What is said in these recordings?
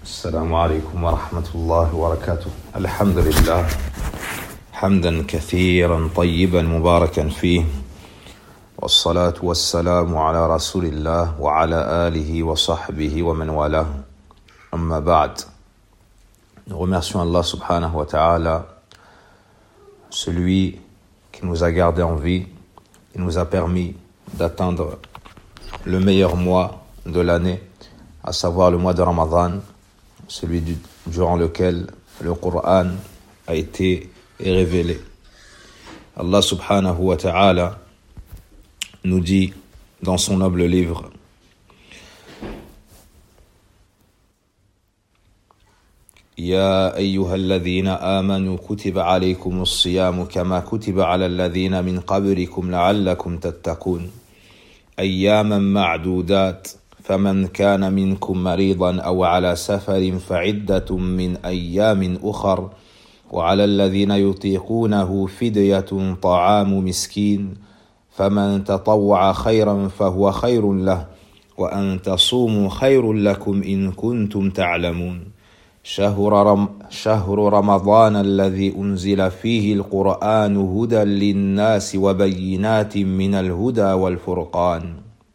السلام عليكم ورحمة الله وبركاته. الحمد لله حمدا كثيرا طيبا مباركا فيه، والصلاة والسلام على رسول الله وعلى آله وصحبه ومن والاه. أما بعد. Nous remercions Allah subhanahu wa ta'ala, celui qui nous a gardés en vie et nous a permis d'atteindre le meilleur mois de l'année, à savoir le mois de Ramadan, celui durant lequel le Coran a été révélé. Allah subhanahu wa ta'ala nous dit dans son noble livre: يا أيها الذين آمنوا كتب عليكم الصيام كما كتب على الذين من قبلكم لعلكم تتقون أياما معدودات فمن كان منكم مريضا أو على سفر فعدة من أيام أخر وعلى الذين يطيقونه فدية طعام مسكين فمن تطوع خيرا فهو خير له وأن تصوموا خير لكم إن كنتم تعلمون شهر رمضان الذي أنزل فيه القرآن هدى للناس وبينات من الهدى والفرقان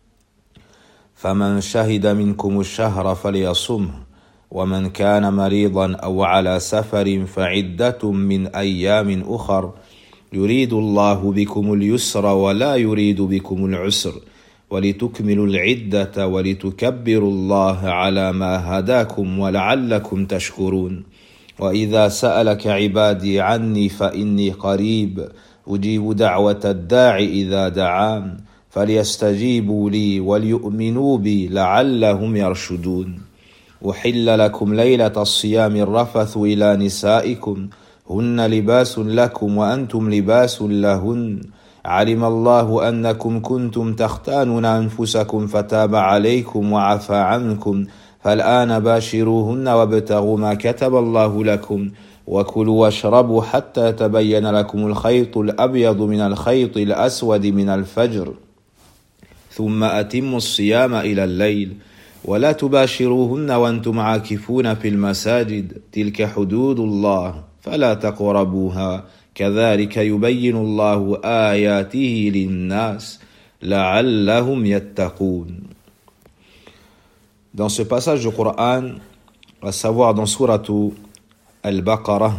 فمن شهد منكم الشهر فليصمه ومن كان مريضا أو على سفر فعدة من أيام أخر يريد الله بكم اليسر ولا يريد بكم العسر ولتكملوا العدة ولتكبروا الله على ما هداكم ولعلكم تشكرون وإذا سألك عبادي عني فإني قريب أجيب دعوة الداعي إذا دعان فليستجيبوا لي وليؤمنوا بي لعلهم يرشدون أحل لكم ليلة الصيام الرفث إلى نسائكم هن لباس لكم وأنتم لباس لهن علم الله أنكم كنتم تختانون أنفسكم فتاب عليكم وعفى عنكم فالآن باشروهن وابتغوا ما كتب الله لكم وكلوا واشربوا حتى يتبين لكم الخيط الأبيض من الخيط الأسود من الفجر ثم أتموا الصيام إلى الليل ولا تباشروهن وأنتم عاكفون في المساجد تلك حدود الله فلا تقربوها كذلك يبين الله آياته للناس لعلهم يتقون. Dans ce passage du Coran, à savoir dans Sourate Al-Baqarah,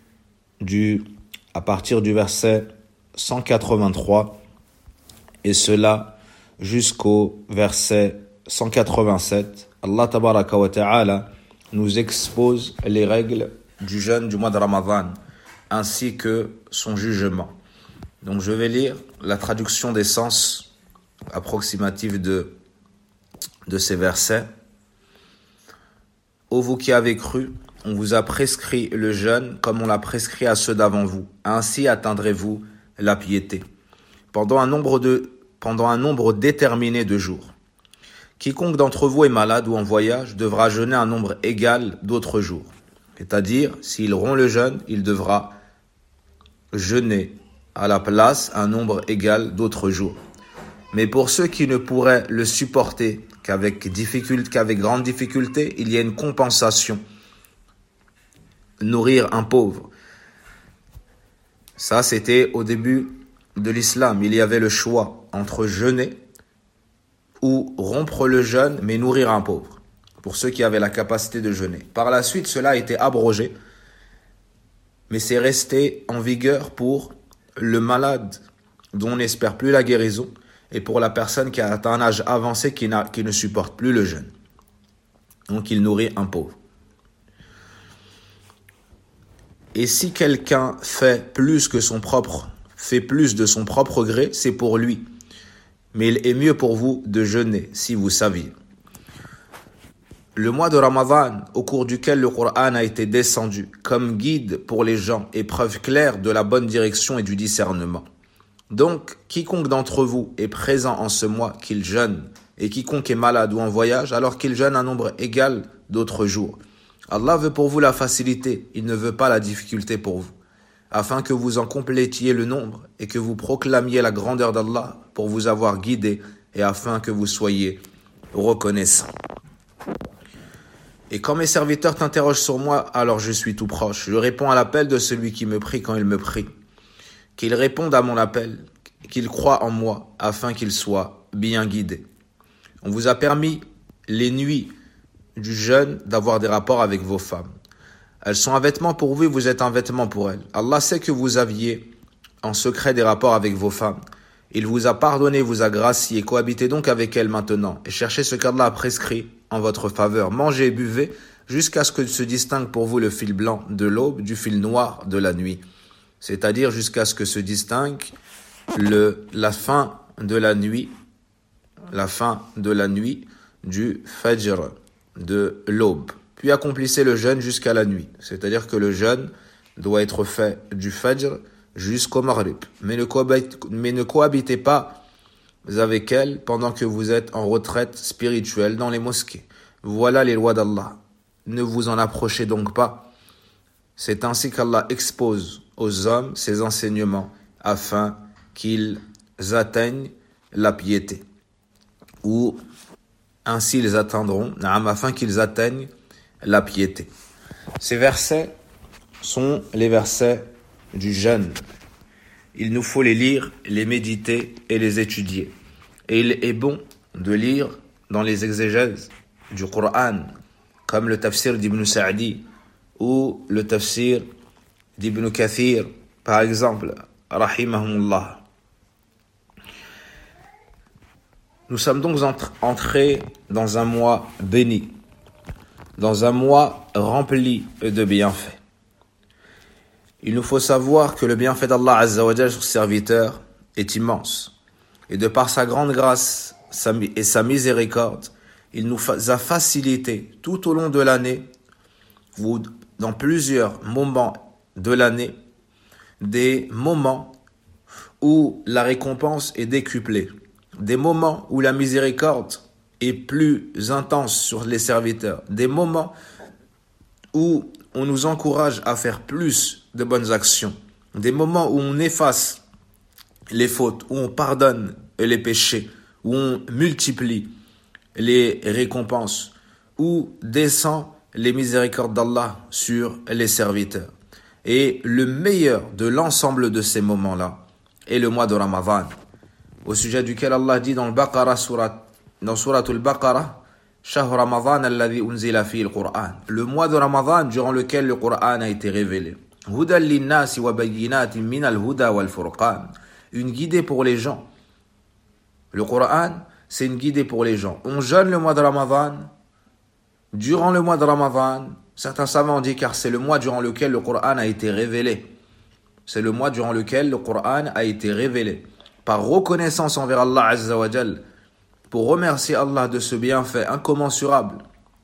à partir du verset 183, et cela jusqu'au verset 187, Allah tabaraka wa ta'ala nous expose les règles du jeûne du mois de Ramadan, ainsi que son jugement. Donc je vais lire la traduction des sens approximatifs de ces versets. Ô vous qui avez cru, on vous a prescrit le jeûne comme on l'a prescrit à ceux d'avant vous. Ainsi atteindrez-vous la piété. Pendant un nombre déterminé de jours. Quiconque d'entre vous est malade ou en voyage devra jeûner un nombre égal d'autres jours. C'est-à-dire, s'il rompt le jeûne, il devra jeûner à la place un nombre égal d'autres jours. Mais pour ceux qui ne pourraient le supporter qu'avec grande difficulté, il y a une compensation. Nourrir un pauvre. Ça, c'était au début de l'islam. Il y avait le choix entre jeûner ou rompre le jeûne, mais nourrir un pauvre, pour ceux qui avaient la capacité de jeûner. Par la suite, cela a été abrogé, mais c'est resté en vigueur pour le malade dont on n'espère plus la guérison et pour la personne qui a atteint un âge avancé qui ne supporte plus le jeûne. Donc il nourrit un pauvre. Et si quelqu'un fait plus de son propre gré, c'est pour lui. Mais il est mieux pour vous de jeûner, si vous saviez. Le mois de Ramadan, au cours duquel le Coran a été descendu, comme guide pour les gens et preuve claire de la bonne direction et du discernement. Donc, quiconque d'entre vous est présent en ce mois, qu'il jeûne, et quiconque est malade ou en voyage, alors qu'il jeûne un nombre égal d'autres jours. Allah veut pour vous la facilité, il ne veut pas la difficulté pour vous, afin que vous en complétiez le nombre et que vous proclamiez la grandeur d'Allah pour vous avoir guidé et afin que vous soyez reconnaissants. Et quand mes serviteurs t'interrogent sur moi, alors je suis tout proche. Je réponds à l'appel de celui qui me prie quand il me prie. Qu'il réponde à mon appel, qu'il croie en moi, afin qu'il soit bien guidé. On vous a permis les nuits du jeûne d'avoir des rapports avec vos femmes. Elles sont un vêtement pour vous et vous êtes un vêtement pour elles. Allah sait que vous aviez en secret des rapports avec vos femmes. Il vous a pardonné, vous a gracié. Cohabitez donc avec elles maintenant et cherchez ce qu'Allah a prescrit en votre faveur. Mangez et buvez jusqu'à ce que se distingue pour vous le fil blanc de l'aube du fil noir de la nuit. C'est-à-dire jusqu'à ce que se distingue la fin de la nuit du fajr, de l'aube. Puis accomplissez le jeûne jusqu'à la nuit. C'est-à-dire que le jeûne doit être fait du fajr jusqu'au maghrib. Mais ne cohabitez pas avec elle pendant que vous êtes en retraite spirituelle dans les mosquées. Voilà les lois d'Allah. Ne vous en approchez donc pas. C'est ainsi qu'Allah expose aux hommes ses enseignements afin qu'ils atteignent la piété. Ou ainsi ils atteindront, afin qu'ils atteignent la piété. Ces versets sont les versets du jeûne. Il nous faut les lire, les méditer et les étudier. Et il est bon de lire dans les exégèses du Coran, comme le tafsir d'Ibn Sa'di ou le tafsir d'Ibn Kathir, par exemple, rahimahumullah. Nous sommes donc entrés dans un mois béni, dans un mois rempli de bienfaits. Il nous faut savoir que le bienfait d'Allah Azza wa Jalla sur ses serviteurs est immense. Et de par sa grande grâce et sa miséricorde, il nous a facilité tout au long de l'année, ou dans plusieurs moments de l'année, des moments où la récompense est décuplée, des moments où la miséricorde est plus intense sur les serviteurs, des moments où on nous encourage à faire plus de bonnes actions, des moments où on efface les fautes, où on pardonne les péchés, où on multiplie les récompenses, où descend les miséricordes d'Allah sur les serviteurs. Et le meilleur de l'ensemble de ces moments-là est le mois de Ramadan, au sujet duquel Allah dit dans Surat al-Baqarah, Shahr Ramadan alladhi unzila fihi al-Qur'an, le mois de Ramadan durant lequel le Qur'an a été révélé. Hudan lin-nasi wa bayyinatin min al-huda wal-furqan, une guidée pour les gens. Le Qur'an, c'est une guidée pour les gens. On jeûne le mois de Ramadan. Durant le mois de Ramadan, certains savants ont dit car c'est le mois durant lequel le Qur'an a été révélé. C'est le mois durant lequel le Qur'an a été révélé. Par reconnaissance envers Allah Azza wa Jal, pour remercier Allah de ce bienfait incommensurable.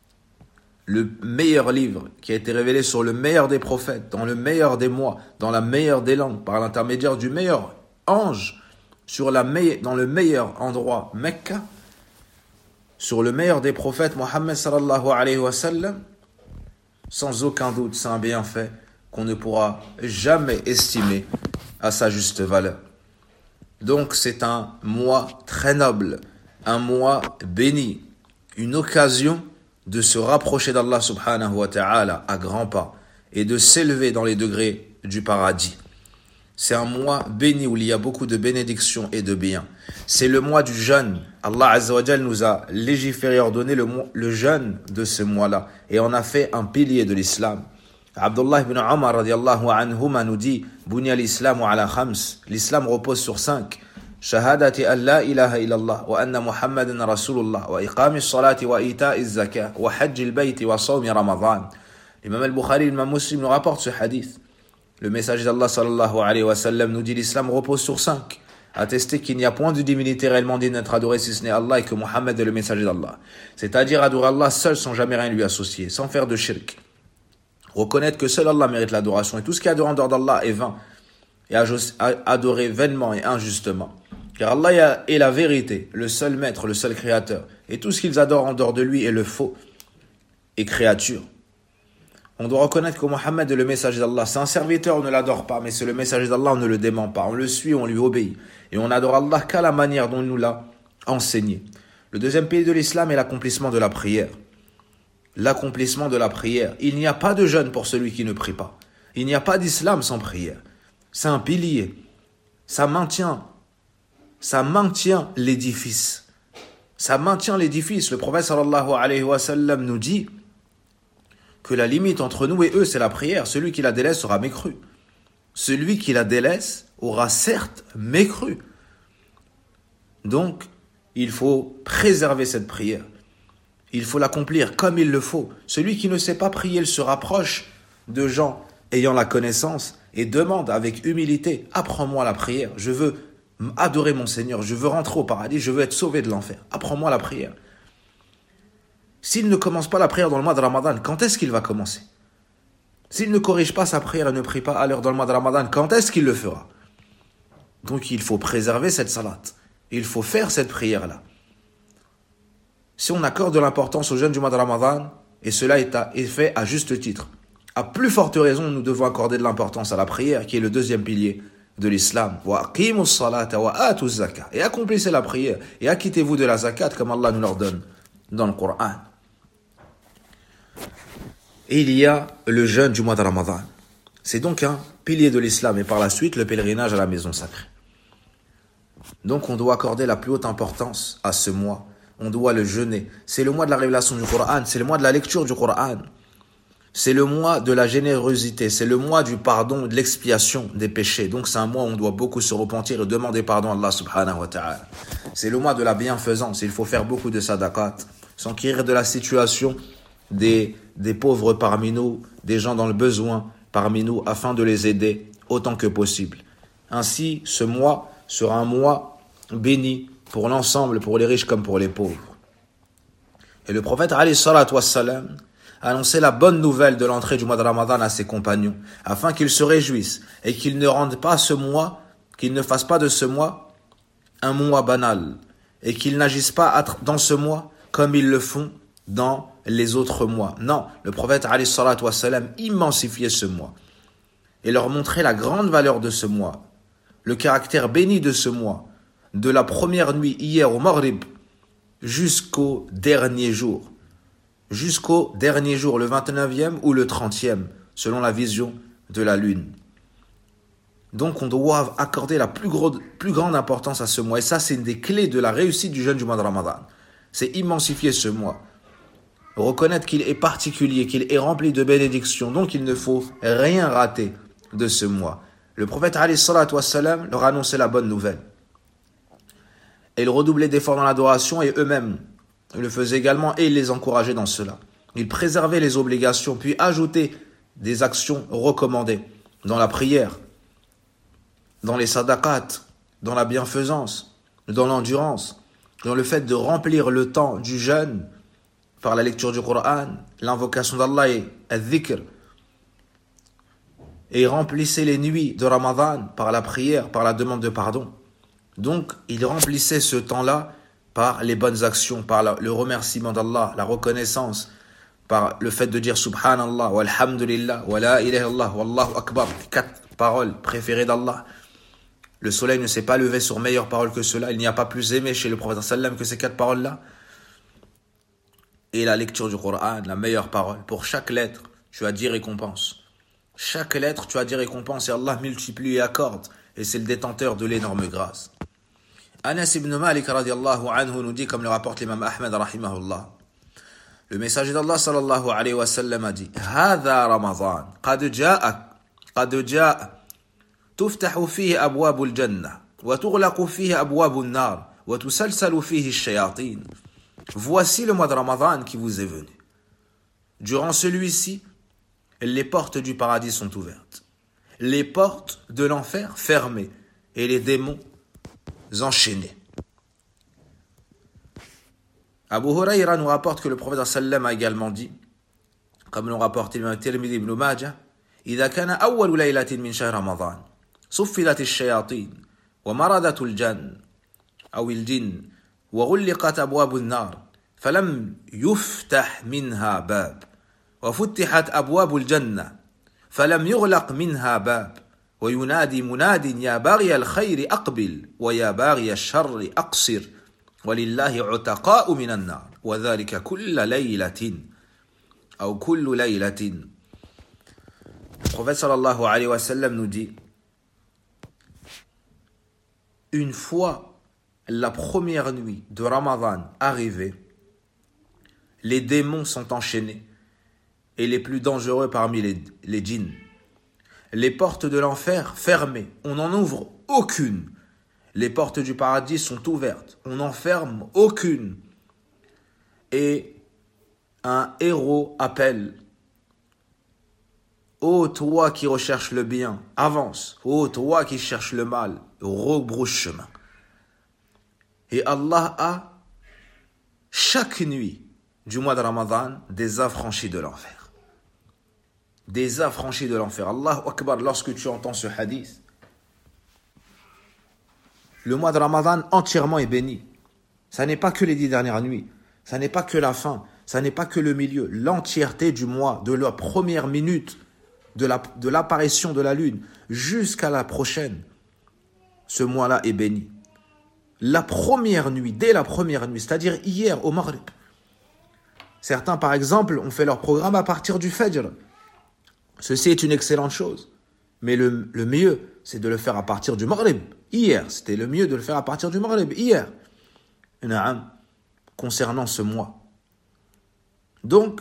Le meilleur livre qui a été révélé sur le meilleur des prophètes, dans le meilleur des mois, dans la meilleure des langues, par l'intermédiaire du meilleur ange, dans le meilleur endroit, Mecca, sur le meilleur des prophètes, Mohammed sallallahu alayhi wa sallam, sans aucun doute, c'est un bienfait qu'on ne pourra jamais estimer à sa juste valeur. Donc c'est un mois très noble, un mois béni, une occasion de se rapprocher d'Allah subhanahu wa ta'ala à grands pas et de s'élever dans les degrés du paradis. C'est un mois béni où il y a beaucoup de bénédictions et de biens. C'est le mois du jeûne. Allah Azza wa Jal nous a légiféré, ordonné le jeûne de ce mois-là et on a fait un pilier de l'islam. Abdullah ibn Umar radiallahu anhuma nous dit Bunya al-islamu ala khams. L'islam repose sur 5. Shahadati an la ilaha illallah wa anna Muhammadan Rasulullah wa iqami salati wa ita'i zakah wa hajji al-bayti wa sawmi Ramadan. L'imam al-Bukhari, l'imam Muslim nous rapporte ce hadith. Le messager d'Allah sallallahu alayhi wa sallam nous dit l'islam repose sur 5. Attester qu'il n'y a point de divinité réellement digne d'être adorée si ce n'est Allah et que Muhammad est le messager d'Allah. C'est-à-dire adorer Allah seul sans jamais rien lui associer, sans faire de shirk. Reconnaître que seul Allah mérite l'adoration et tout ce qui est adoré en dehors d'Allah est vain et adoré vainement et injustement. Car Allah est la vérité, le seul maître, le seul créateur. Et tout ce qu'ils adorent en dehors de lui est le faux et créature. On doit reconnaître que Mohammed est le messager d'Allah. C'est un serviteur, on ne l'adore pas, mais c'est le messager d'Allah, on ne le dément pas. On le suit, on lui obéit. Et on adore Allah qu'à la manière dont il nous l'a enseigné. Le deuxième pilier de l'islam est l'accomplissement de la prière. l'accomplissement de la prière. Il n'y a pas de jeûne pour celui qui ne prie pas. Il n'y a pas d'islam sans prière. C'est un pilier. Ça maintient l'édifice. Ça maintient l'édifice. Le prophète sallallahu alayhi wa sallam nous dit que la limite entre nous et eux, c'est la prière. Celui qui la délaisse aura mécru. Celui qui la délaisse aura certes mécru. Donc, il faut préserver cette prière. Il faut l'accomplir comme il le faut. Celui qui ne sait pas prier, il se rapproche de gens ayant la connaissance et demande avec humilité, apprends-moi la prière. Je veux adorer mon Seigneur, je veux rentrer au paradis, je veux être sauvé de l'enfer. Apprends-moi la prière. S'il ne commence pas la prière dans le mois de Ramadan, quand est-ce qu'il va commencer? S'il ne corrige pas sa prière et ne prie pas à l'heure dans le mois de Ramadan, quand est-ce qu'il le fera? Donc il faut préserver cette salat. Il faut faire cette prière-là. Si on accorde de l'importance au jeûne du mois de Ramadan, et cela est fait à juste titre, à plus forte raison, nous devons accorder de l'importance à la prière, qui est le deuxième pilier de l'islam. Et accomplissez la prière, et acquittez-vous de la zakat, comme Allah nous l'ordonne dans le Coran. Et il y a le jeûne du mois de Ramadan. C'est donc un pilier de l'islam, et par la suite, le pèlerinage à la maison sacrée. Donc on doit accorder la plus haute importance à ce mois. On doit le jeûner. C'est le mois de la révélation du Coran, c'est le mois de la lecture du Coran. C'est le mois de la générosité, c'est le mois du pardon, de l'expiation des péchés. Donc c'est un mois où on doit beaucoup se repentir et demander pardon à Allah subhanahu wa ta'ala. C'est le mois de la bienfaisance, il faut faire beaucoup de sadaqat, s'enquérir de la situation des pauvres parmi nous, des gens dans le besoin parmi nous, afin de les aider autant que possible. Ainsi, ce mois sera un mois béni pour l'ensemble, pour les riches comme pour les pauvres. Et le prophète alayhi salatu wassalam a annoncé la bonne nouvelle de l'entrée du mois de Ramadan à ses compagnons, afin qu'ils se réjouissent et qu'ils ne rendent pas ce mois, qu'ils ne fassent pas de ce mois un mois banal, et qu'ils n'agissent pas dans ce mois comme ils le font dans les autres mois. Non, le prophète alayhi salatu wassalam immensifiait ce mois et leur montrait la grande valeur de ce mois, le caractère béni de ce mois, de la première nuit hier au Maghrib jusqu'au dernier jour. Jusqu'au dernier jour, le 29e ou le 30e, selon la vision de la lune. Donc on doit accorder la plus grande importance à ce mois. Et ça, c'est une des clés de la réussite du jeûne du mois de Ramadan. C'est immensifier ce mois. Reconnaître qu'il est particulier, qu'il est rempli de bénédictions. Donc il ne faut rien rater de ce mois. Le prophète alayhi salatu wassalam leur annonçait la bonne nouvelle. Et ils redoublaient d'efforts dans l'adoration et eux-mêmes le faisaient également et ils les encourageaient dans cela. Ils préservaient les obligations puis ajoutaient des actions recommandées dans la prière, dans les sadaqat, dans la bienfaisance, dans l'endurance, dans le fait de remplir le temps du jeûne par la lecture du Coran, l'invocation d'Allah et al-dhikr. Et ils remplissaient les nuits de Ramadan par la prière, par la demande de pardon. Donc, ils remplissaient ce temps-là par les bonnes actions, par le remerciement d'Allah, la reconnaissance, par le fait de dire Subhanallah, walhamdulillah, wa la ilaha illallah, wallahu akbar, 4 paroles préférées d'Allah. Le soleil ne s'est pas levé sur meilleure parole que cela, il n'y a pas plus aimé chez le prophète sallam que ces 4 paroles-là. Et la lecture du Coran, la meilleure parole. Pour chaque lettre, tu as 10 récompenses. Chaque lettre, tu as 10 récompenses et Allah multiplie et accorde. Et c'est le détenteur de l'énorme grâce. Anas ibn Malik radiallahu anhu nous dit, comme le rapporte l'imam Ahmed rahimahullah, le messager d'Allah sallallahu alayhi wa sallam a dit هذا رمضان قد جاء تفتح فيه أبواب الجنة وتغلق فيه أبواب النار وتسلسل فيه الشياطين. Voici le mois de Ramadan qui vous est venu. Durant celui-ci, les portes du paradis sont ouvertes, les portes de l'enfer fermées et les démons enchaînés. Abu Hurayra nous rapporte que le prophète sallam a également dit, comme l'ont rapporté l'imam Tirmidhi ibn Majah, إذا كان أول ليلة من شهر رمضان صفدت الشياطين ومردت الجن أو الجن وغلقت أبواب النار فلم يفتح منها باب وفتحت أبواب الجنة فلم يغلق منها باب وينادي مناد يا باغي الخير أقبل ويا باغي الشر أقصر ولله عتقاء من النار وذلك كل ليلة. أو كل ليلة. Le prophète sallallahu alayhi wa sallam nous dit, une fois la première nuit de Ramadan arrivée, les démons sont enchaînés et les plus dangereux parmi les djinns. Les portes de l'enfer fermées, on n'en ouvre aucune. Les portes du paradis sont ouvertes, on n'en ferme aucune. Et un héros appelle: ô toi qui recherches le bien, avance. Ô toi qui cherches le mal, rebrousse chemin. Et Allah a, chaque nuit du mois de Ramadan, des affranchis de l'enfer. Des affranchis de l'enfer. Allahu Akbar, lorsque tu entends ce hadith, le mois de Ramadan entièrement est béni. Ça n'est pas que les 10 dernières nuits. Ça n'est pas que la fin. Ça n'est pas que le milieu. L'entièreté du mois, de la première minute de l'apparition de la lune jusqu'à la prochaine, ce mois-là est béni. La première nuit, dès la première nuit, c'est-à-dire hier au Maghrib. Certains, par exemple, ont fait leur programme à partir du Fajr. Ceci est une excellente chose. Mais le mieux, c'est de le faire à partir du Maghrib. Hier, c'était le mieux de le faire à partir du Maghrib. Hier. Concernant ce mois. Donc,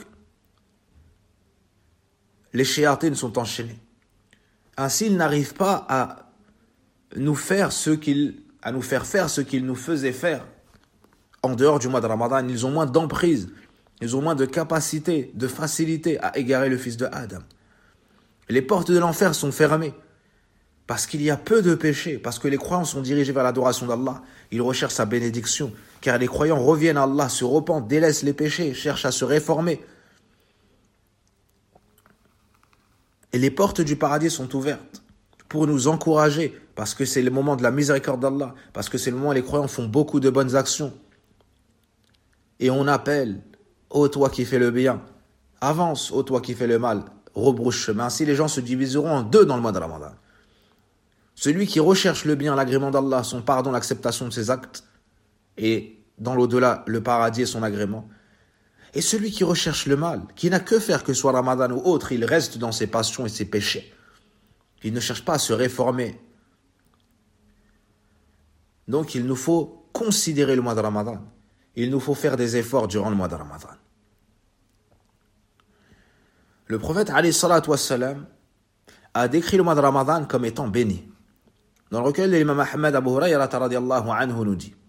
les shayatines sont enchaînés. Ainsi, ils n'arrivent pas à nous faire faire ce qu'ils nous faisaient faire en dehors du mois de Ramadan. Ils ont moins d'emprise, ils ont moins de capacité, de facilité à égarer le fils de Adam. Les portes de l'enfer sont fermées parce qu'il y a peu de péchés, parce que les croyants sont dirigés vers l'adoration d'Allah. Ils recherchent sa bénédiction, car les croyants reviennent à Allah, se repentent, délaissent les péchés, cherchent à se réformer. Et les portes du paradis sont ouvertes pour nous encourager, parce que c'est le moment de la miséricorde d'Allah, parce que c'est le moment où les croyants font beaucoup de bonnes actions. Et on appelle: ô toi qui fais le bien, avance, ô toi qui fais le mal, rebrousse chemin. Ainsi les gens se diviseront en deux dans le mois de Ramadan. Celui qui recherche le bien, l'agrément d'Allah, son pardon, l'acceptation de ses actes, et dans l'au-delà, le paradis et son agrément. Et celui qui recherche le mal, qui n'a que faire que ce soit Ramadan ou autre, il reste dans ses passions et ses péchés. Il ne cherche pas à se réformer. Donc il nous faut considérer le mois de Ramadan. Il nous faut faire des efforts durant le mois de Ramadan. Le prophète alayhi salatu wassalam a décrit le mois de Ramadan comme étant béni. Dans le recueil de l'imam Ahmed, Abu Hurayra radiyallahu anhu nous dit: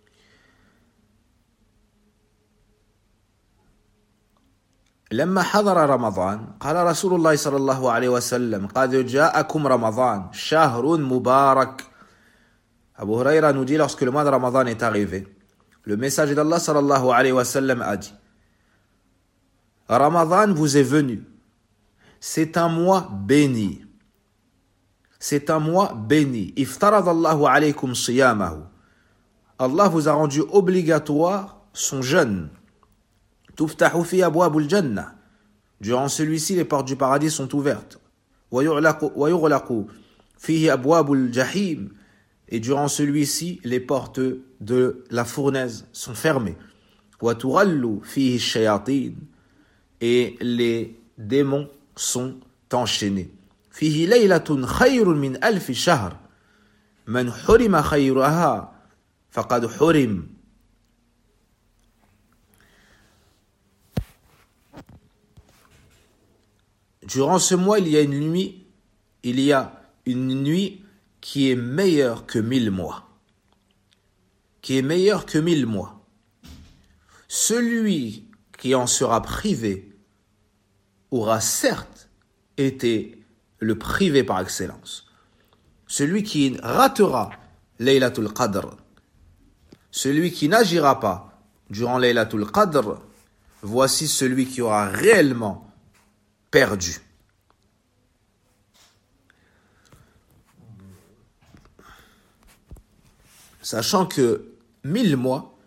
لما حضر رمضان قال رسول الله صلى الله عليه وسلم قد جاءكم رمضان شهر مبارك. Abu Hurayra nous dit, lorsque le mois de Ramadan est arrivé, le messager d'Allah sallallahu alayhi wa sallam a dit: Ramadan vous est venu, c'est un mois béni. C'est un mois béni. Iftarad Allahu alaykum siyamahu. Allah vous a rendu obligatoire son jeûne. Tuftahu fi abwabul jannah. Durant celui-ci, les portes du paradis sont ouvertes. Wa yughlaqu fihi abwabul jahim. Et durant celui-ci, les portes de la fournaise sont fermées. Wa tughallu fihi shayatin. Et les démons sont enchaînés. فيه ليلة خير من 1000 شهر من حرم خيرها فقد حرم. Durant ce mois, il y a une nuit qui est meilleure que 1000 mois. Qui est meilleure que 1000 mois. Celui qui en sera privé aura certes été le privé par excellence. Celui qui ratera Laylatul Qadr, celui qui n'agira pas durant Laylatul Qadr, voici celui qui aura réellement perdu. Sachant que 1000 mois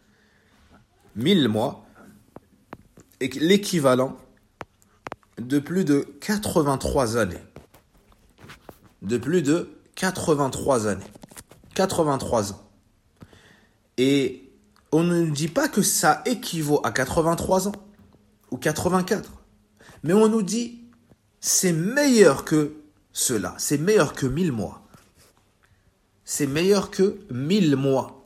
est l'équivalent de plus de 83 années. De plus de 83 années. 83 ans. Et on ne dit pas que ça équivaut à 83 ans ou 84. Mais on nous dit, c'est meilleur que cela, c'est meilleur que 1000 mois. C'est meilleur que 1000 mois.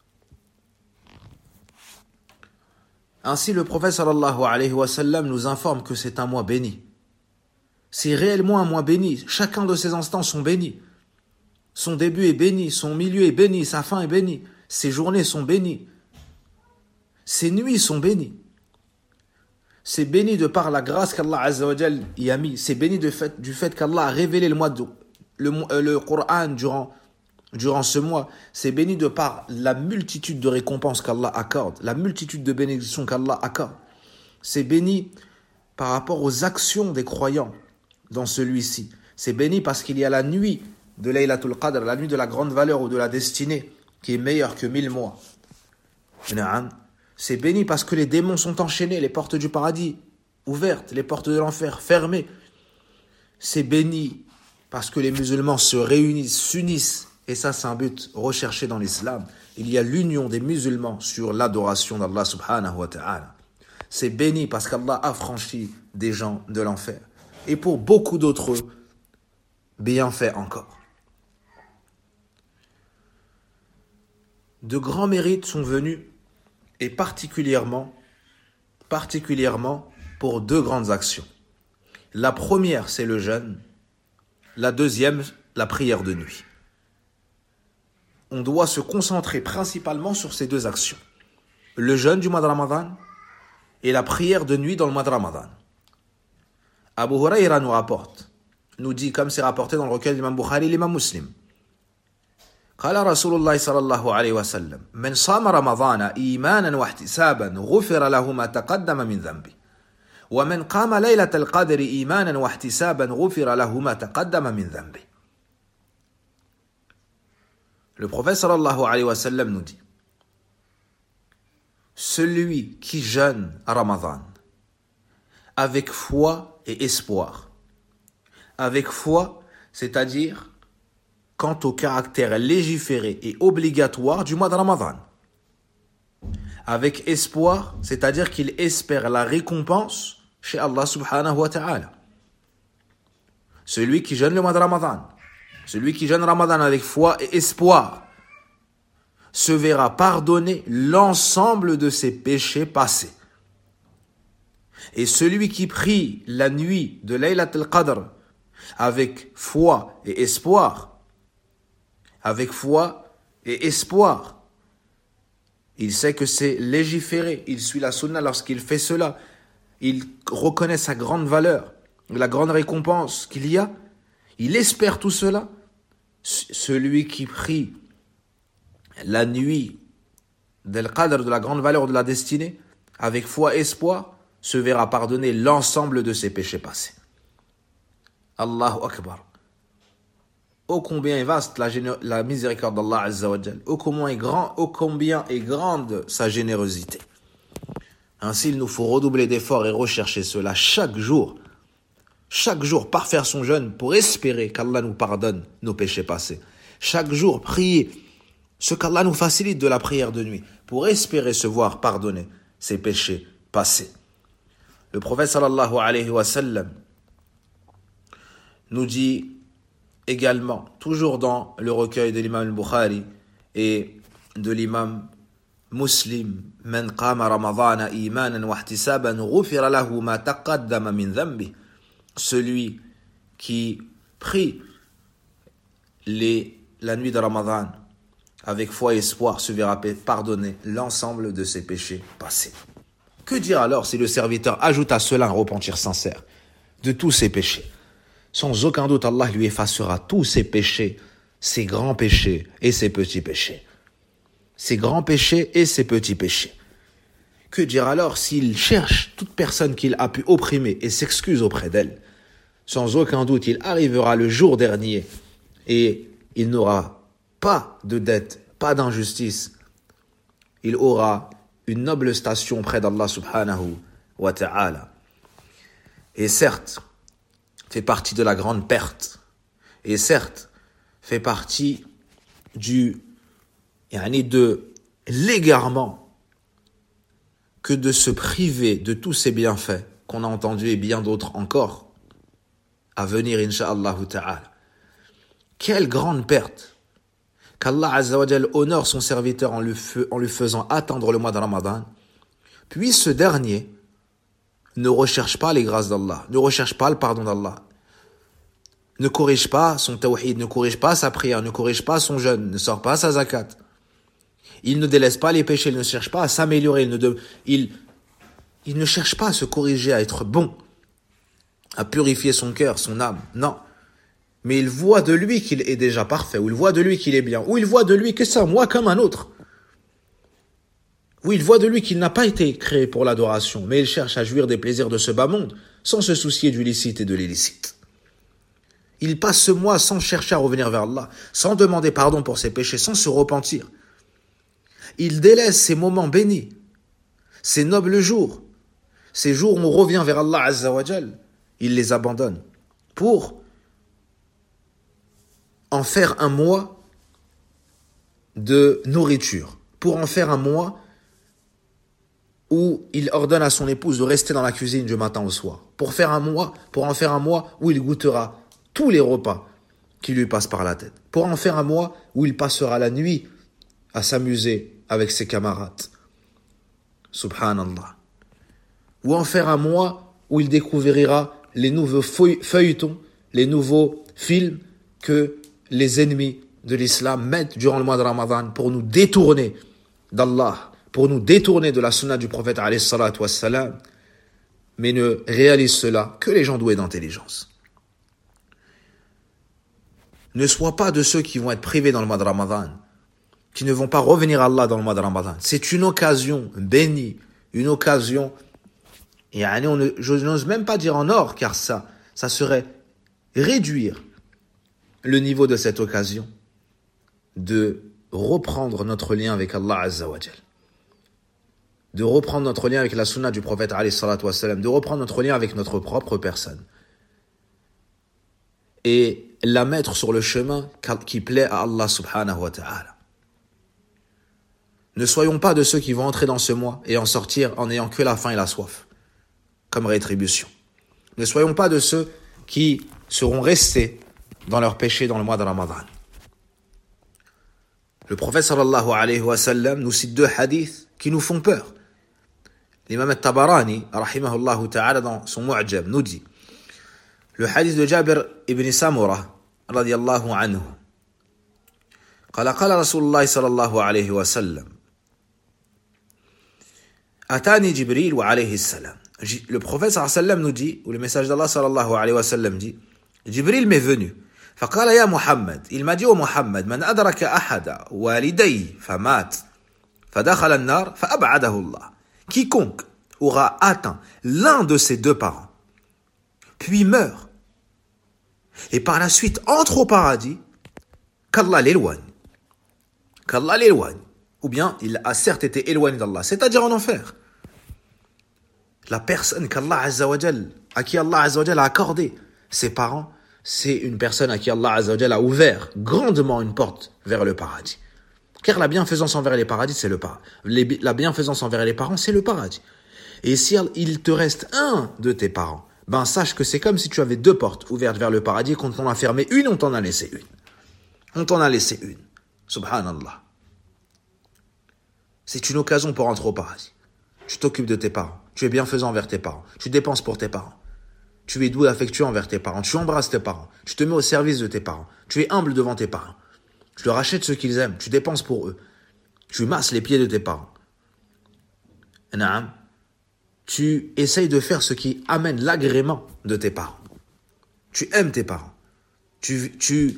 Ainsi, le prophète sallallahu alayhi wa sallam nous informe que c'est un mois béni. C'est réellement un mois béni. Chacun de ces instants sont bénis. Son début est béni, son milieu est béni, sa fin est bénie. Ses journées sont bénies. Ses nuits sont bénies. C'est béni de par la grâce qu'Allah Azza wa Jal y a mis. C'est béni du fait qu'Allah a révélé le Coran durant ce mois. C'est béni de par la multitude de récompenses qu'Allah accorde, la multitude de bénédictions qu'Allah accorde. C'est béni par rapport aux actions des croyants dans celui-ci. C'est béni parce qu'il y a la nuit de Laylatul Qadr, la nuit de la grande valeur ou de la destinée, qui est meilleure que 1000 mois. C'est béni parce que les démons sont enchaînés, les portes du paradis ouvertes, les portes de l'enfer fermées. C'est béni parce que les musulmans se réunissent, s'unissent, et ça c'est un but recherché dans l'islam. Il y a l'union des musulmans sur l'adoration d'Allah subhanahu wa ta'ala. C'est béni parce qu'Allah affranchit des gens de l'enfer. Et pour beaucoup d'autres bienfaits encore. De grands mérites sont venus, et particulièrement pour 2 grandes actions. La première, c'est le jeûne. La deuxième, la prière de nuit. On doit se concentrer principalement sur ces 2 actions. Le jeûne du mois de Ramadan et la prière de nuit dans le mois de Ramadan. Abu Huraira nous dit, comme c'est rapporté dans le recueil de l'imam Bukhari et l'imam Muslim, قال رسول الله صلى الله عليه وسلم من صام رمضان إيمانا واحتسابا غفر له ما تقدم من ذنبه ومن قام ليلة القدر إيمانا واحتسابا غفر له ما تقدم من ذنبه. Le prophète sallallahu alayhi wa sallam nous dit, celui qui jeûne à Ramadan avec foi et espoir, avec foi, c'est-à-dire quant au caractère légiféré et obligatoire du mois de Ramadan. Avec espoir, c'est-à-dire qu'il espère la récompense chez Allah subhanahu wa ta'ala. Celui qui jeûne le mois de Ramadan, celui qui jeûne Ramadan avec foi et espoir, se verra pardonner l'ensemble de ses péchés passés. Et celui qui prie la nuit de Laylatul Qadr avec foi et espoir, il sait que c'est légiféré, il suit la sunna lorsqu'il fait cela, il reconnaît sa grande valeur, la grande récompense qu'il y a, il espère tout cela. Celui qui prie la nuit del Qadr, de la grande valeur de la destinée, avec foi et espoir, se verra pardonner l'ensemble de ses péchés passés. Allahu Akbar. Ô combien est vaste la miséricorde d'Allah Azza wa Jal. Ô combien est grande sa générosité. Ainsi, il nous faut redoubler d'efforts et rechercher cela chaque jour, par faire son jeûne pour espérer qu'Allah nous pardonne nos péchés passés. Chaque jour, prier ce qu'Allah nous facilite de la prière de nuit pour espérer se voir pardonner ses péchés passés. Le prophète sallallahu alayhi wa sallam nous dit également, toujours dans le recueil de l'imam al-Bukhari et de l'imam Muslim, Man qama ramadana imanan wa ihtisaban ghufira lahu ma taqaddama min dhanbi. Celui qui prie la nuit de Ramadan avec foi et espoir se verra pardonner l'ensemble de ses péchés passés. Que dire alors si le serviteur ajoute à cela un repentir sincère de tous ses péchés? Sans aucun doute, Allah lui effacera tous ses péchés, ses grands péchés et ses petits péchés. Ses grands péchés et ses petits péchés. Que dire alors s'il cherche toute personne qu'il a pu opprimer et s'excuse auprès d'elle? Sans aucun doute, il arrivera le jour dernier et il n'aura pas de dette, pas d'injustice. Il aura une noble station près d'Allah subhanahu wa ta'ala. Et certes, fait partie de la grande perte. Et certes, fait partie de l'égarement que de se priver de tous ces bienfaits qu'on a entendues et bien d'autres encore à venir, incha'Allah ta'ala. Quelle grande perte qu'Allah Azza wa Jal honore son serviteur en lui faisant attendre le mois de Ramadan, puis ce dernier ne recherche pas les grâces d'Allah, ne recherche pas le pardon d'Allah, ne corrige pas son tawhid, ne corrige pas sa prière, ne corrige pas son jeûne, ne sort pas sa zakat. Il ne délaisse pas les péchés, il ne cherche pas à s'améliorer, il ne cherche pas à se corriger, à être bon, à purifier son cœur, son âme. Non. Mais il voit de lui qu'il est déjà parfait, ou il voit de lui qu'il est bien, ou il voit de lui que c'est un moi comme un autre. Ou il voit de lui qu'il n'a pas été créé pour l'adoration, mais il cherche à jouir des plaisirs de ce bas monde, sans se soucier du licite et de l'illicite. Il passe ce mois sans chercher à revenir vers Allah, sans demander pardon pour ses péchés, sans se repentir. Il délaisse ces moments bénis, ces nobles jours, ces jours où on revient vers Allah Azza wa Jal, il les abandonne pour en faire un mois de nourriture, pour en faire un mois où il ordonne à son épouse de rester dans la cuisine du matin au soir, pour en faire un mois où il goûtera tous les repas qui lui passent par la tête, pour en faire un mois où il passera la nuit à s'amuser avec ses camarades. Subhanallah. Ou en faire un mois où il découvrira les nouveaux feuilletons, les nouveaux films que les ennemis de l'islam mettent durant le mois de Ramadan pour nous détourner d'Allah, pour nous détourner de la sunna du prophète alayhi salatu wassalam, mais ne réalisent cela que les gens doués d'intelligence. Ne sois pas de ceux qui vont être privés dans le mois de Ramadan, qui ne vont pas revenir à Allah dans le mois de Ramadan. C'est une occasion bénie, une occasion, je n'ose même pas dire en or, car ça serait réduire le niveau de cette occasion de reprendre notre lien avec Allah Azza wa Jal, de reprendre notre lien avec la sunna du prophète alayhi salatu wassalam, de reprendre notre lien avec notre propre personne et la mettre sur le chemin qui plaît à Allah subhanahu wa ta'ala. Ne soyons pas de ceux qui vont entrer dans ce mois et en sortir en n'ayant que la faim et la soif comme rétribution. Ne soyons pas de ceux qui seront restés dans leurs péchés dans le mois de Ramadan. Le prophète sallallahu alayhi wa sallam nous cite 2 hadiths qui nous font peur. L'imam al-Tabarani, rahimahullah ta'ala, dans son Mu'jam, nous dit le hadith de Jabir ibn Samura, radiyallahu anhu. قال رسول الله صلى الله عليه وسلم أتاني جبريل وعليه السلام. Le prophète sallallahu alayhi wa sallam nous dit, ou le message d'Allah sallallahu alayhi wa sallam dit, Jibril m'est venu. فقال يا محمد, il m'a dit au Muhammad, من أدرك أحد والديه فمات فدخل النار فأبعده الله. Quiconque aura atteint l'un de ses 2 parents, puis meurt, et par la suite entre au paradis, qu'Allah l'éloigne. Qu'Allah l'éloigne. Ou bien, il a certes été éloigné d'Allah, c'est-à-dire en enfer. La personne qu'Allah Azza wa Jal, à qui Allah Azza wa Jal a accordé ses parents, c'est une personne à qui Allah Azza wa Jal a ouvert grandement une porte vers le paradis. Car la bienfaisance envers les paradis, c'est le paradis. La bienfaisance envers les parents, c'est le paradis. Et si il te reste un de tes parents, sache que c'est comme si tu avais 2 portes ouvertes vers le paradis, qu'on t'en a fermé une, on t'en a laissé une. On t'en a laissé une. Subhanallah. C'est une occasion pour entrer au paradis. Tu t'occupes de tes parents. Tu es bienfaisant envers tes parents. Tu dépenses pour tes parents. Tu es doux et affectueux envers tes parents. Tu embrasses tes parents. Tu te mets au service de tes parents. Tu es humble devant tes parents. Tu leur achètes ce qu'ils aiment. Tu dépenses pour eux. Tu masses les pieds de tes parents. Naam. Tu essayes de faire ce qui amène l'agrément de tes parents. Tu aimes tes parents. Tu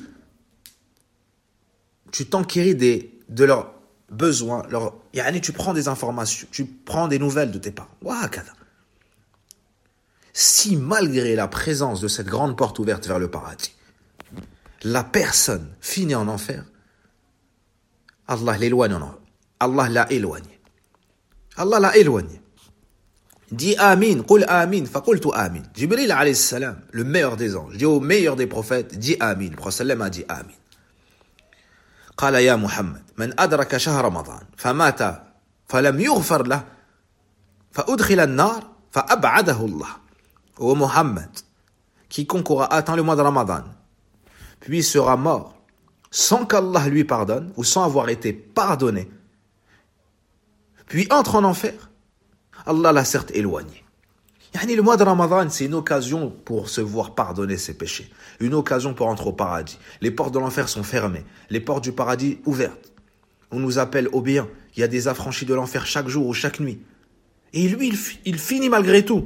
t'enquéris de leurs besoins. Tu prends des informations. Tu prends des nouvelles de tes parents. Wahakada. Si malgré la présence de cette grande porte ouverte vers le paradis, la personne finit en enfer, Allah l'éloigne en enfer. Allah l'a éloigné. Allah l'a éloigné. Dis Amin, qul Amin, faqultu Amin. Jibril alayhi salam, le meilleur des anges, dit au meilleur des prophètes, dis Amin. Le prophète sallam a dit Amin. قال يا محمد من أدرك شهر رمضان فمات فلم يغفر له فأدخل النار فأبعده الله. ô Mohammed, quiconque aura atteint le mois de Ramadan, puis sera mort sans qu'Allah lui pardonne ou sans avoir été pardonné, puis entre en enfer, Allah l'a certes éloigné. Le mois de Ramadan, c'est une occasion pour se voir pardonner ses péchés, une occasion pour entrer au paradis. Les portes de l'enfer sont fermées, les portes du paradis ouvertes. On nous appelle au bien. Il y a des affranchis de l'enfer chaque jour ou chaque nuit. Et lui, il finit malgré tout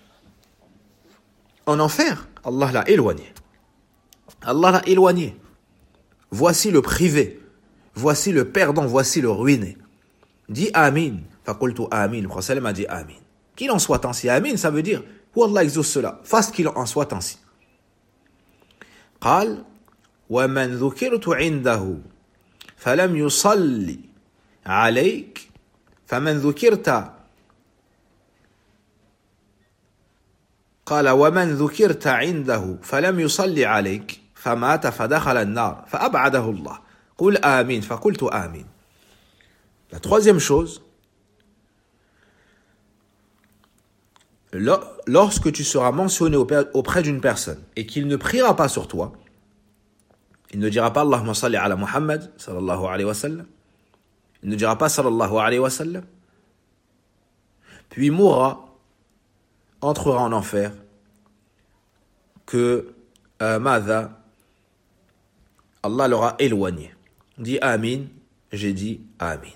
en enfer. Allah l'a éloigné. Allah l'a éloigné. Voici le privé, voici le perdant, voici le ruiné. Dis Amin. Faqultu Amin. Le prophète a dit Amin. Qu'il en soit ainsi. Amin, ça veut dire, où Allah exauce cela. Fasse qu'il en soit ainsi. قال ومن ذكرت عنده فلم يصلي عليك فمن ذكرت قال ومن ذكرت عنده فلم يصلي عليك فمات فدخل النار فأبعده الله قل آمين فقلت آمين. La troisième chose, lorsque tu seras mentionné auprès d'une personne et qu'il ne priera pas sur toi, il ne dira pas Allahumma salli ala Muhammad sallallahu alayhi wa sallam, il ne dira pas sallallahu alayhi wa sallam, puis mourra, entrera en enfer, que Mada, Allah l'aura éloigné. Dis Amin, j'ai dit Amin.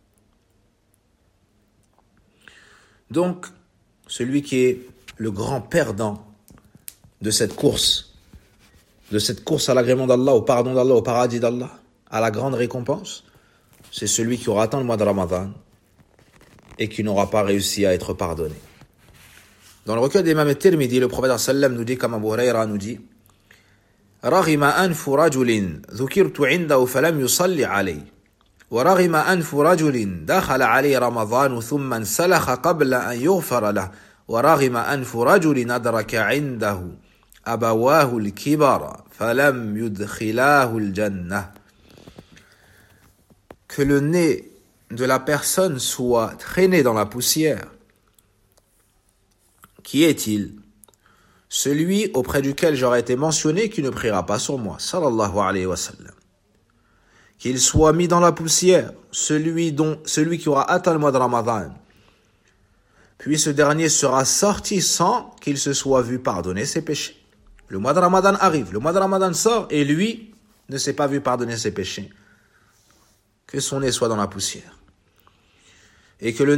Donc, celui qui est le grand perdant de cette course à l'agrément d'Allah, au pardon d'Allah, au paradis d'Allah, à la grande récompense, c'est celui qui aura atteint le mois de Ramadan et qui n'aura pas réussi à être pardonné. Dans le recueil d'Imam al-Tirmidhi, le prophète sallam nous dit, comme Abu Huraira nous dit, رغم أنف رجل ذكرت عنده فلم يصلي علي ورغم أنف رجل دخل عليه رمضان ثم انسلخ قبل أن يغفر له ورغم أنف رجل أدرك عنده أبواه الكبر فلم يدخلاه الجنة. Que le nez de la personne soit traîné dans la poussière. Qui est-il? Celui auprès duquel j'aurais été mentionné qui ne priera pas sur moi, sallallahu alayhi wa sallam. Qu'il soit mis dans la poussière, celui qui aura atteint le mois de Ramadan. Puis ce dernier sera sorti sans qu'il se soit vu pardonner ses péchés. Le mois de Ramadan arrive, le mois de Ramadan sort et lui ne s'est pas vu pardonner ses péchés. Que son nez soit dans la poussière. Et que le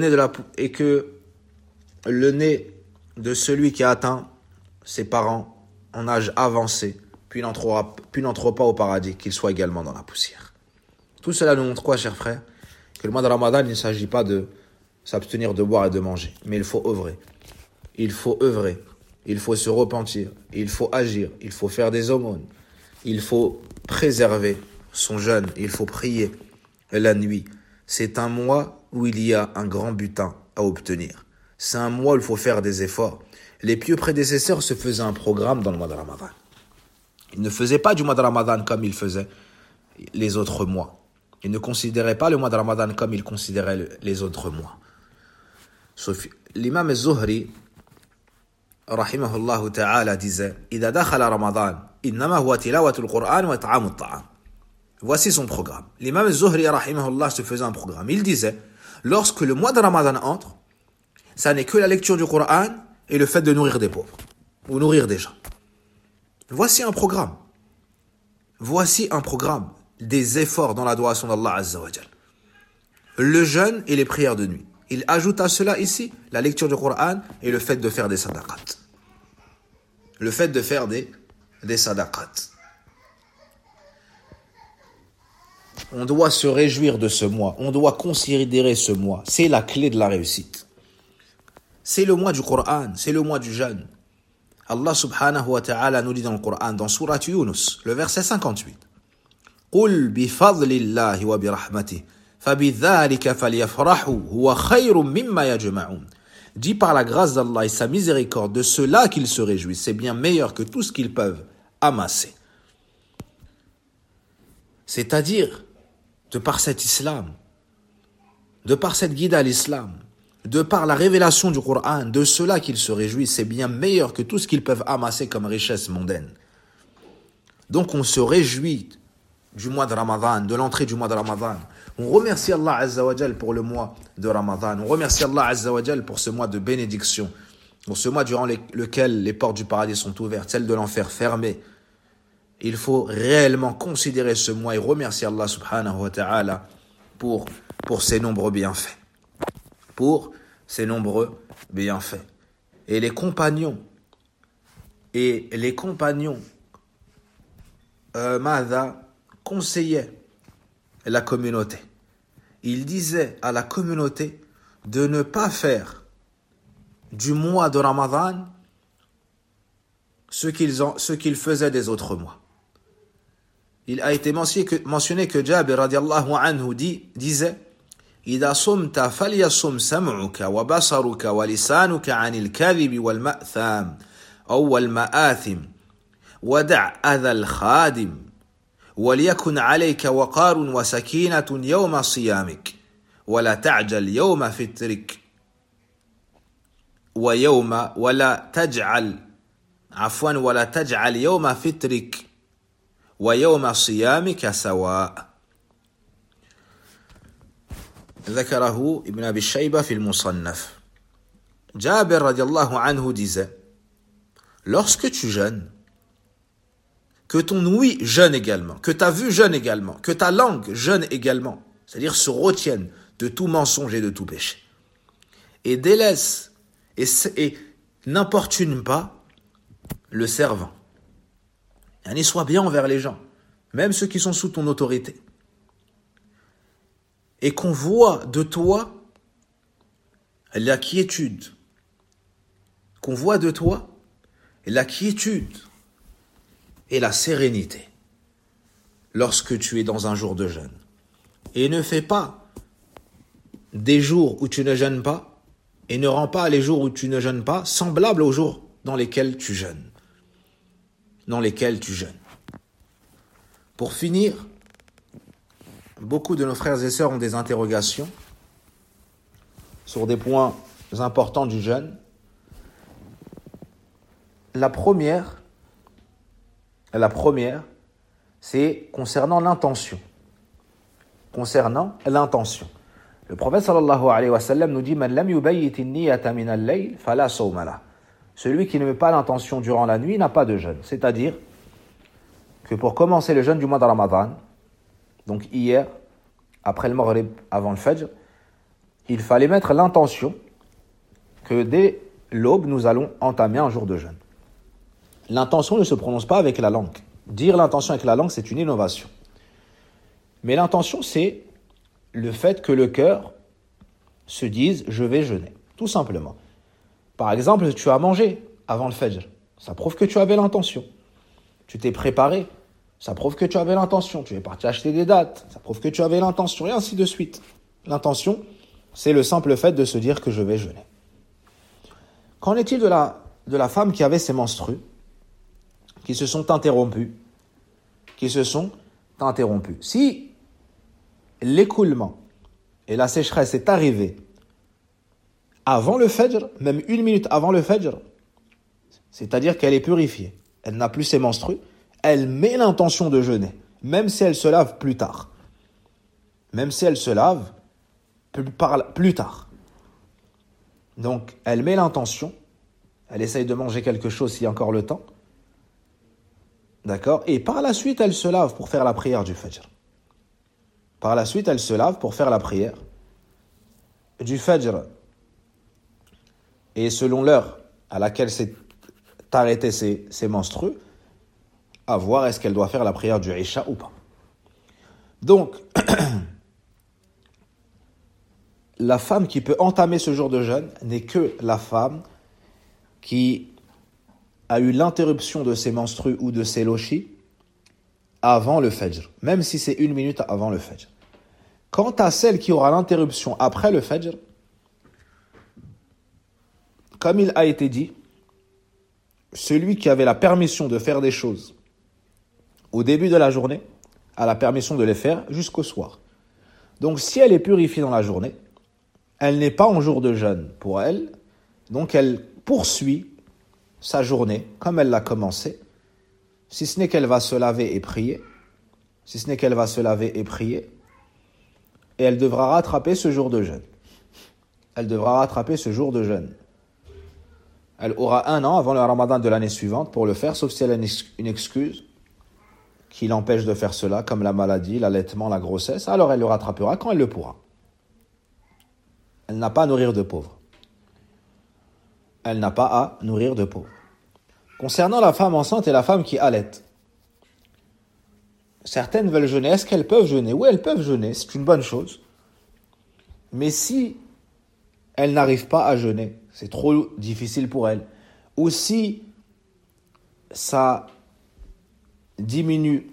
nez de celui qui a atteint ses parents en âge avancé, puis n'entre pas au paradis, qu'il soit également dans la poussière. Tout cela nous montre quoi, chers frères? Que le mois de Ramadan, il ne s'agit pas de s'abstenir de boire et de manger, mais il faut œuvrer. Il faut œuvrer, il faut se repentir, il faut agir, il faut faire des aumônes, il faut préserver son jeûne, il faut prier la nuit. C'est un mois où il y a un grand butin à obtenir. C'est un mois où il faut faire des efforts. Les pieux prédécesseurs se faisaient un programme dans le mois de Ramadan. Ils ne faisaient pas du mois de Ramadan comme ils faisaient les autres mois. Ils ne considéraient pas le mois de Ramadan comme ils considéraient les autres mois. Sauf l'imam al-Zuhri, rahimahullah ta'ala, disait « Ida dakhala Ramadan, innama huwa tilawatul Qur'an wa ta'amut ta'am » Voici son programme. L'imam al-Zuhri, rahimahullah, se faisait un programme. Il disait « Lorsque le mois de Ramadan entre, ça n'est que la lecture du Qur'an et le fait de nourrir des pauvres, ou nourrir des gens. Voici un programme. Voici un programme des efforts dans l'adoration d'Allah Azza wa Jal. Le jeûne et les prières de nuit. Il ajoute à cela ici la lecture du Qur'an et le fait de faire des sadaqat. Le fait de faire des sadaqat. On doit se réjouir de ce mois. On doit considérer ce mois. C'est la clé de la réussite. C'est le mois du Coran, c'est le mois du jeûne. Allah subhanahu wa ta'ala nous dit dans le Coran, dans Surat Yunus, le verset 58. قُلْ بِفَضْلِ اللَّهِ وَبِرَحْمَتِهِ فَبِذَلِكَ فَلْيَفْرَحُوا هُوَ خَيْرٌ مِمَّا يَجْمَعُونَ. Dit par la grâce d'Allah et sa miséricorde, de cela qu'ils se réjouissent, c'est bien meilleur que tout ce qu'ils peuvent amasser. C'est-à-dire, de par cet islam, de par cette guide à l'islam, de par la révélation du Coran, de cela qu'ils se réjouissent, c'est bien meilleur que tout ce qu'ils peuvent amasser comme richesse mondaine. Donc on se réjouit du mois de Ramadan, de l'entrée du mois de Ramadan. On remercie Allah Azza wa Jal pour le mois de Ramadan. On remercie Allah Azza wa Jal pour ce mois de bénédiction, pour ce mois durant lequel les portes du paradis sont ouvertes, celles de l'enfer fermées. Il faut réellement considérer ce mois et remercier Allah subhanahu wa ta'ala pour ses nombreux bienfaits. Pour ses nombreux bienfaits. Et les compagnons Mada conseillait la communauté. Il disait à la communauté de ne pas faire du mois de Ramadan ce qu'ils faisaient des autres mois. Il a été mentionné que Jabir radiallahu anhu disait إذا صمت فليصم سمعك وبصرك ولسانك عن الكذب والمأثام أو والمآثم ودع أذى الخادم وليكن عليك وقار وسكينة يوم صيامك ولا تعجل يوم فطرك ولا تجعل يوم فطرك ويوم صيامك سواء. ذكره ابن أبي الشيبة في المصنف. Jabir radiallahu anhu disait, lorsque tu jeûnes, que ton ouïe jeûne également, que ta vue jeûne également, que ta langue jeûne également, c'est-à-dire se retienne de tout mensonge et de tout péché. Et délaisse et n'importune pas le servant. Et sois bien envers les gens, même ceux qui sont sous ton autorité. Et qu'on voit de toi la quiétude. Qu'on voit de toi la quiétude et la sérénité lorsque tu es dans un jour de jeûne. Et ne fais pas des jours où tu ne jeûnes pas et ne rends pas les jours où tu ne jeûnes pas semblables aux jours dans lesquels tu jeûnes. Pour finir, beaucoup de nos frères et sœurs ont des interrogations sur des points importants du jeûne. La première, c'est concernant l'intention. Le prophète sallallahu alayhi wa sallam nous dit Man lam yubayyiti an-niyyata min al-layl fala sawma lah. Celui qui ne met pas l'intention durant la nuit n'a pas de jeûne. C'est-à-dire que pour commencer le jeûne du mois de Ramadan, donc hier, après le Maghrib, avant le Fajr, il fallait mettre l'intention que dès l'aube, nous allons entamer un jour de jeûne. L'intention ne se prononce pas avec la langue. Dire l'intention avec la langue, c'est une innovation. Mais l'intention, c'est le fait que le cœur se dise « je vais jeûner », tout simplement. Par exemple, tu as mangé avant le Fajr, ça prouve que tu avais l'intention. Tu t'es préparé, ça prouve que tu avais l'intention. Tu es parti acheter des dates, ça prouve que tu avais l'intention, et ainsi de suite. L'intention, c'est le simple fait de se dire que je vais jeûner. Qu'en est-il de la femme qui avait ses menstrues, qui se sont interrompus? Si l'écoulement et la sécheresse est arrivée avant le Fajr, même 1 minute avant le Fajr, c'est-à-dire qu'elle est purifiée, elle n'a plus ses menstrues, elle met l'intention de jeûner, même si elle se lave plus tard. Plus tard. Donc, elle met l'intention, elle essaye de manger quelque chose s'il y a encore le temps, d'accord? Et par la suite, elle se lave pour faire la prière du Fajr. Du Fajr. Et selon l'heure à laquelle s'est arrêté ses menstrues, à voir est-ce qu'elle doit faire la prière du Isha ou pas. Donc, la femme qui peut entamer ce jour de jeûne n'est que la femme qui a eu l'interruption de ses menstrues ou de ses lochis avant le Fajr, même si c'est 1 minute avant le Fajr. Quant à celle qui aura l'interruption après le Fajr, comme il a été dit, celui qui avait la permission de faire des choses au début de la journée a la permission de les faire jusqu'au soir. Donc si elle est purifiée dans la journée, elle n'est pas en jour de jeûne pour elle, donc elle poursuit sa journée comme elle l'a commencé, si ce n'est qu'elle va se laver et prier, et elle devra rattraper ce jour de jeûne. Elle aura 1 an avant le ramadan de l'année suivante pour le faire, sauf si elle a une excuse qui l'empêche de faire cela, comme la maladie, l'allaitement, la grossesse, alors elle le rattrapera quand elle le pourra. Elle n'a pas à nourrir de pauvres. Concernant la femme enceinte et la femme qui allaite, certaines veulent jeûner. Est-ce qu'elles peuvent jeûner? Oui, elles peuvent jeûner, c'est une bonne chose. Mais si elles n'arrivent pas à jeûner, c'est trop difficile pour elles, ou si ça diminue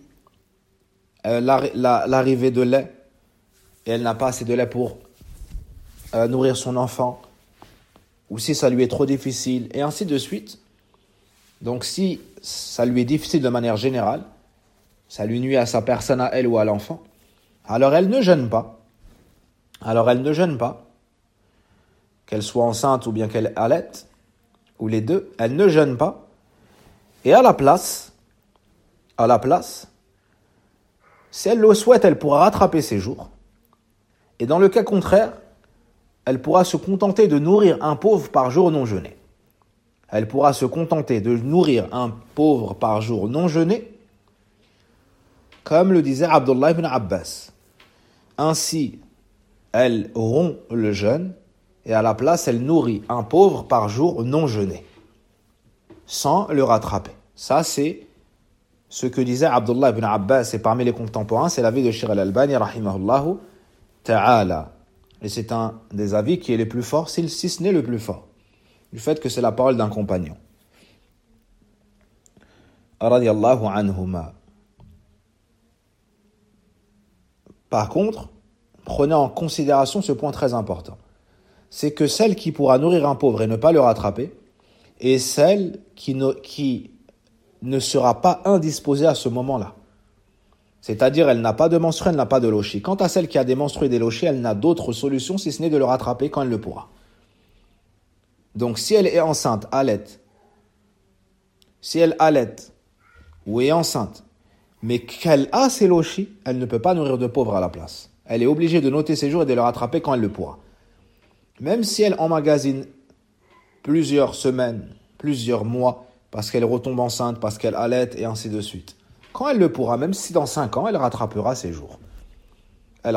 l'arrivée de lait, et elle n'a pas assez de lait pour nourrir son enfant, ou si ça lui est trop difficile, et ainsi de suite. Donc si ça lui est difficile de manière générale, ça lui nuit à sa personne, à elle ou à l'enfant, alors elle ne jeûne pas. Qu'elle soit enceinte ou bien qu'elle allaite, ou les deux, elle ne jeûne pas. Et à la place, si elle le souhaite, elle pourra rattraper ses jours. Et dans le cas contraire, elle pourra se contenter de nourrir un pauvre par jour non jeûné. Comme le disait Abdullah ibn Abbas. Ainsi, elle rompt le jeûne, et à la place, elle nourrit un pauvre par jour non jeûné, sans le rattraper. Ça, c'est ce que disait Abdullah ibn Abbas, et parmi les contemporains, c'est l'avis de Sheikh al-Albani, rahimahullahu ta'ala. Et c'est un des avis qui est le plus fort, si ce n'est le plus fort, du fait que c'est la parole d'un compagnon. Radiyallahu anhuma. Par contre, prenez en considération ce point très important. C'est que celle qui pourra nourrir un pauvre et ne pas le rattraper, est celle qui ne sera pas indisposée à ce moment-là. C'est-à-dire, elle n'a pas de menstrues, elle n'a pas de lochi. Quant à celle qui a des menstrues et des lochis, elle n'a d'autre solution si ce n'est de le rattraper quand elle le pourra. Donc, si elle est enceinte, ou est enceinte, mais qu'elle a ses lochis, elle ne peut pas nourrir de pauvres à la place. Elle est obligée de noter ses jours et de le rattraper quand elle le pourra. Même si elle emmagasine plusieurs semaines, plusieurs mois, parce qu'elle retombe enceinte, parce qu'elle allaite, et ainsi de suite. Quand elle le pourra, même si dans 5 ans, elle rattrapera ses jours. Elle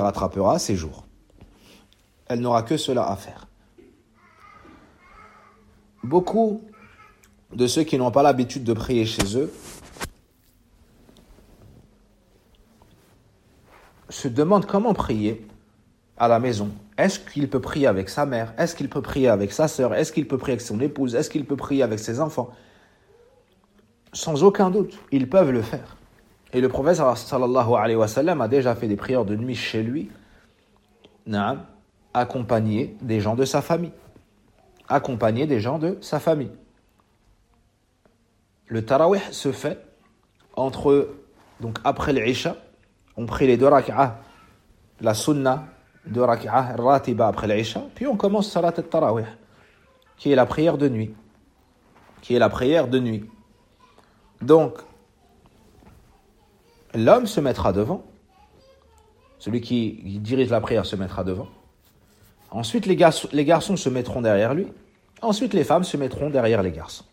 n'aura que cela à faire. Beaucoup de ceux qui n'ont pas l'habitude de prier chez eux se demandent comment prier à la maison. Est-ce qu'il peut prier avec sa mère? Est-ce qu'il peut prier avec sa sœur? Est-ce qu'il peut prier avec son épouse? Est-ce qu'il peut prier avec ses enfants? Sans aucun doute, ils peuvent le faire. Et le prophète sallallahu alayhi wa sallam a déjà fait des prières de nuit chez lui, accompagné des gens de sa famille. Le tarawih se fait donc après l'Isha, on prie les 2 rak'ah, la sunna, 2 rak'ah, ratiba après l'Isha, puis on commence salat al-tarawih, qui est la prière de nuit. Donc, l'homme se mettra devant, celui qui dirige la prière se mettra devant. Ensuite, les garçons se mettront derrière lui. Ensuite, les femmes se mettront derrière les garçons.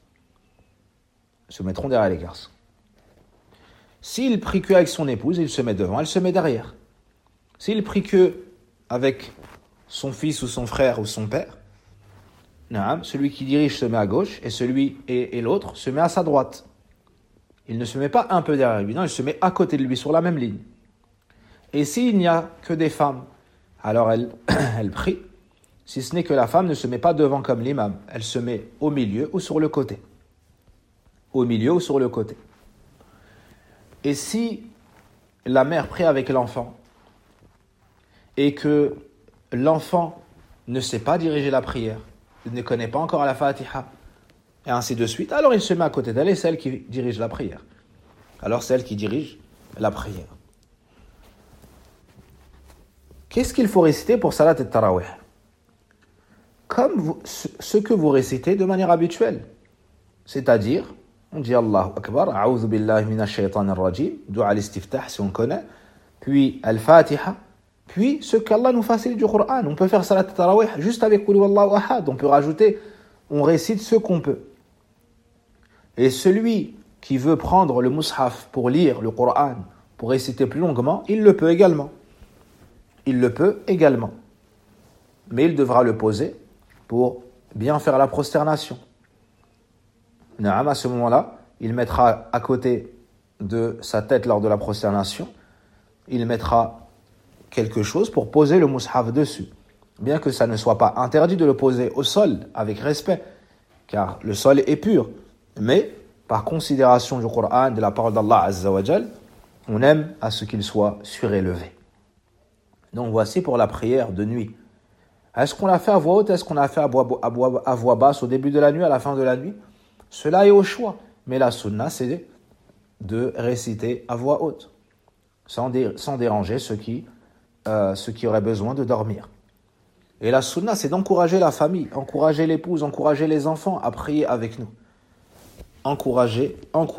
S'il prie qu'avec son épouse, il se met devant, elle se met derrière. S'il prie qu'avec son fils ou son frère ou son père, celui qui dirige se met à gauche et l'autre se met à sa droite. Il ne se met pas un peu derrière lui, non, il se met à côté de lui sur la même ligne. Et s'il n'y a que des femmes, alors elle prie. Si ce n'est que la femme ne se met pas devant comme l'imam, elle se met au milieu ou sur le côté. Et si la mère prie avec l'enfant et que l'enfant ne sait pas diriger la prière, il ne connaît pas encore la Fatiha, et ainsi de suite, alors il se met à côté d'elle et c'est elle qui dirige la prière. Qu'est-ce qu'il faut réciter pour Salat al-Tarawih? comme ce que vous récitez de manière habituelle. C'est-à-dire, on dit Allahu Akbar, A'udhu billahi minash shaitanir rajim, Dua al-istiftah si on connaît, puis Al-Fatiha, puis ce qu'Allah nous facilite du Coran. On peut faire Salat Tarawih juste avec Qul Huwallahu Ahad. On peut rajouter, on récite ce qu'on peut. Et celui qui veut prendre le mushaf pour lire le Coran, pour réciter plus longuement, il le peut également. Il le peut également. Mais il devra le poser pour bien faire la prosternation. À ce moment-là, il mettra à côté de sa tête lors de la prosternation, il mettra quelque chose pour poser le mushaf dessus. Bien que ça ne soit pas interdit de le poser au sol avec respect, car le sol est pur. Mais par considération du Coran, de la parole d'Allah Azza wa Jal, on aime à ce qu'il soit surélevé. Donc voici pour la prière de nuit. Est-ce qu'on l'a fait à voix haute? Est-ce qu'on l'a fait à voix basse au début de la nuit, à la fin de la nuit? Cela est au choix. Mais la sunna, c'est de réciter à voix haute, sans déranger ceux qui auraient besoin de dormir. Et la sunna, c'est d'encourager la famille, encourager l'épouse, encourager les enfants à prier avec nous. Encouragez-les.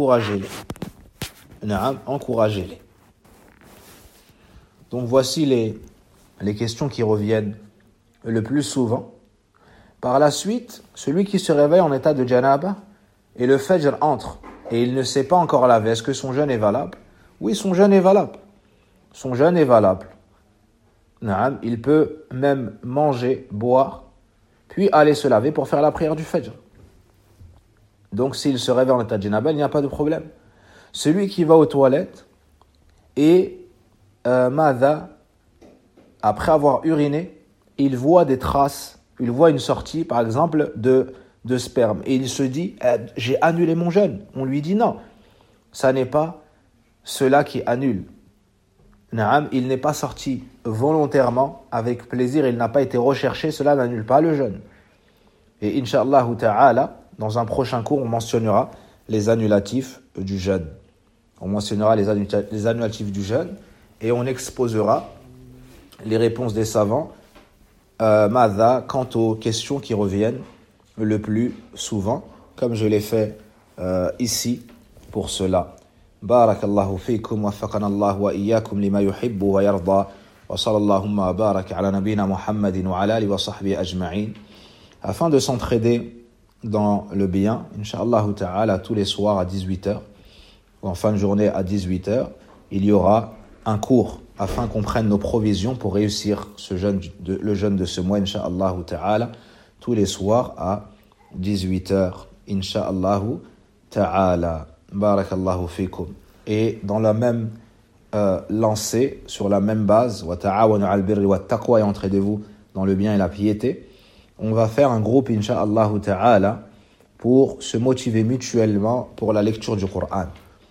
Encouragez-les. Donc voici les questions qui reviennent le plus souvent. Par la suite, celui qui se réveille en état de janaba et le fajr entre et il ne s'est pas encore lavé, est-ce que son jeûne est valable? Oui, son jeûne est valable. Son jeûne est valable. Il peut même manger, boire, puis aller se laver pour faire la prière du fajr. Donc s'il se réveille en état de janaba, il n'y a pas de problème. Celui qui va aux toilettes et après avoir uriné, il voit des traces, il voit une sortie, par exemple, de sperme. Et il se dit, j'ai annulé mon jeûne. On lui dit non, ça n'est pas cela qui annule. Il n'est pas sorti volontairement, avec plaisir, il n'a pas été recherché, cela n'annule pas le jeûne. Et Inch'Allah ta'ala, dans un prochain cours, on mentionnera les annulatifs du jeûne. On mentionnera les annulatifs du jeûne et on exposera les réponses des savants quant aux questions qui reviennent le plus souvent, comme je l'ai fait ici pour cela. Barakallahu fikum wa waffaqana Allah wa iyyakum lima yuhibbu wa yarda wa sallallahu wa baraka ala nabina Muhammadin wa ala alihi wa sahbihi ajma'in. Afin de s'entraider dans le bien, Inch'Allah ta'ala, tous les soirs à 18h, ou en fin de journée à 18h, il y aura un cours afin qu'on prenne nos provisions pour réussir le jeûne de ce mois, Inch'Allah ta'ala, tous les soirs à 18h, Inch'Allah ta'ala. Barakallahu fikum. Et dans la même lancée, sur la même base, wa ta'awanu al birri wa taqwa, et entraidez-vous dans le bien et la piété, on va faire un groupe, Inch'Allah ta'ala, pour se motiver mutuellement pour la lecture du Coran,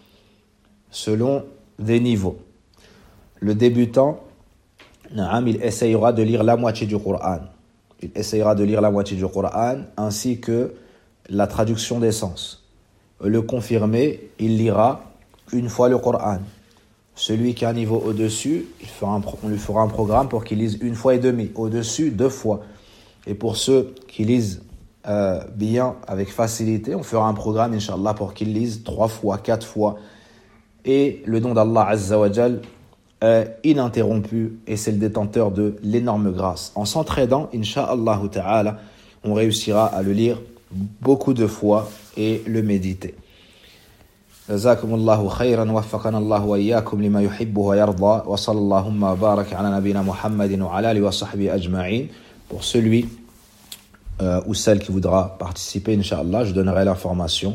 selon des niveaux. Le débutant, il essayera de lire la moitié du Coran. Il essayera de lire la moitié du Coran, ainsi que la traduction des sens. Le confirmé, il lira une fois le Coran. Celui qui a un niveau au-dessus, on lui fera un programme pour qu'il lise une fois et demie. Au-dessus, 2 fois. Et pour ceux qui lisent bien, avec facilité, on fera un programme, Inch'Allah, pour qu'ils lisent 3 fois, 4 fois. Et le don d'Allah Azza wa Jal est ininterrompu et c'est le détenteur de l'énorme grâce. En s'entraidant, Inch'Allah ta'ala, on réussira à le lire beaucoup de fois et le méditer. Jazakumullahu khayran, waffaqana Allah wa iyyakum lima yuhibbu wa yarda, wa sallallahu wa baraka ala nabina Muhammadin wa ala alihi wa sahbihi ajma'in. Pour celui ou celle qui voudra participer, Inch'Allah, je donnerai l'information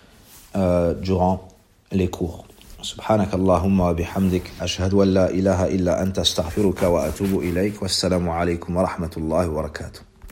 durant les cours. سبحانك اللهم وبحمدك أشهد أن لا إله إلا أنت أستغفرك وأتوب إليك والسلام عليكم ورحمة الله وبركاته.